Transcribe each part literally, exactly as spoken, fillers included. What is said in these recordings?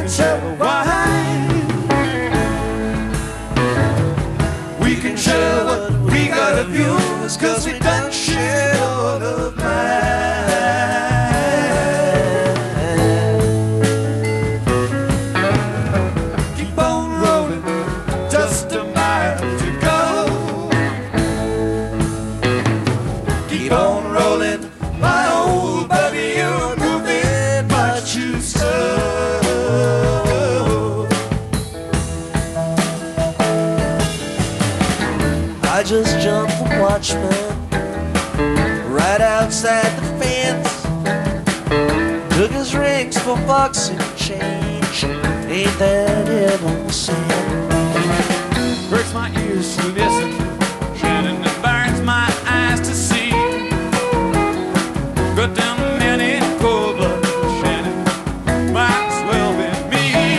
can share the wine. We can share what we got of yours, cause we done shared all of mine. Keep on rolling, just a mile to go. Keep on rolling, my old buddy, you're moving much too slow. I just jumped the watchman right outside the fence, took his rings for bucks and change. Ain't that heaven sent? Hurts my ears to listen, Shannon, it burns my eyes to see. Got down many cold blood, Shannon, might as well be me.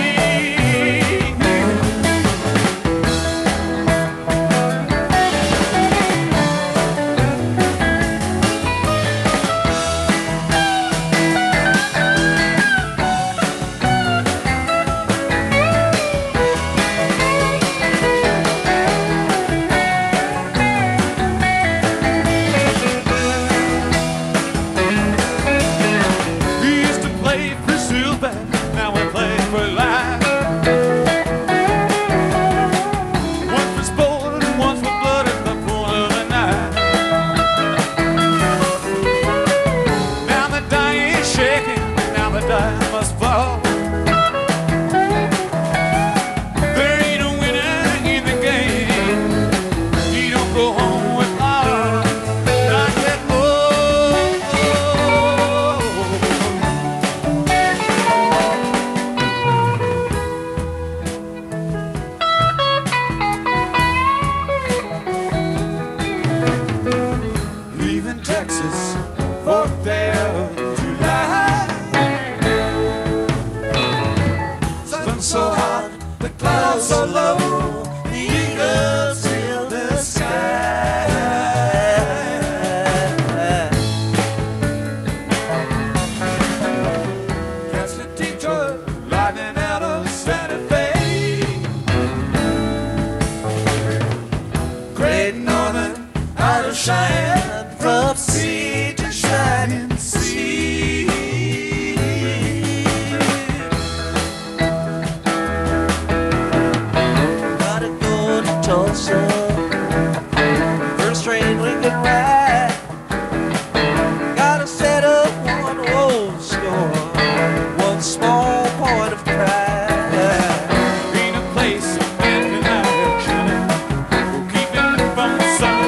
Now we play for life. One for sport and one for blood at the point of the night. Now the die is shaking, now the die must fall. There ain't a winner in the game. You don't go home with all, not yet. Texas, Forkdale, July. Sun so hot, the clouds so low, the eagles fill the sky. Catch the Detroit lightning out of Santa Fe. Great Northern out of Cheyenne, from sea to shining sea. Gotta go to Tulsa, first train we can ride. Gotta set up one old score, one small point of pride. Ain't a place a man can hide, Johnny, will keep him from the sun.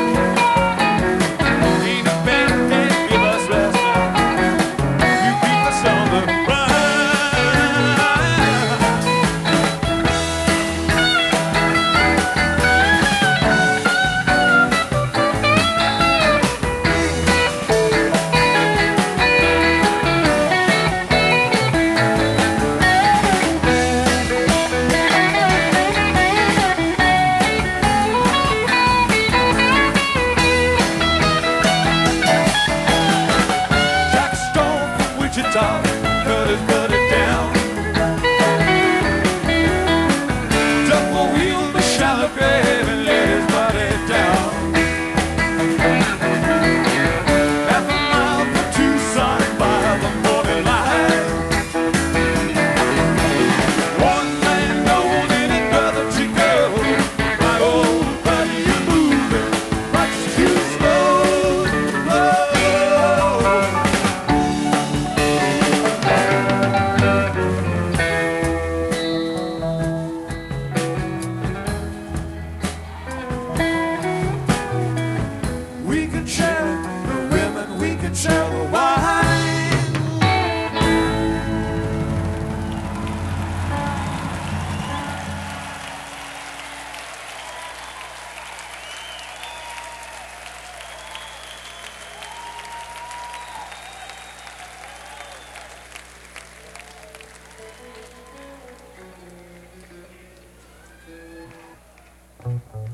Cut his buddy down. Double wheel the shallow grave and let his body down. Half a mile from Tucson by the morning light. One man known in another to go. My old buddy, you're moving much too slow. We can share the women, we can share the wine. Thank you.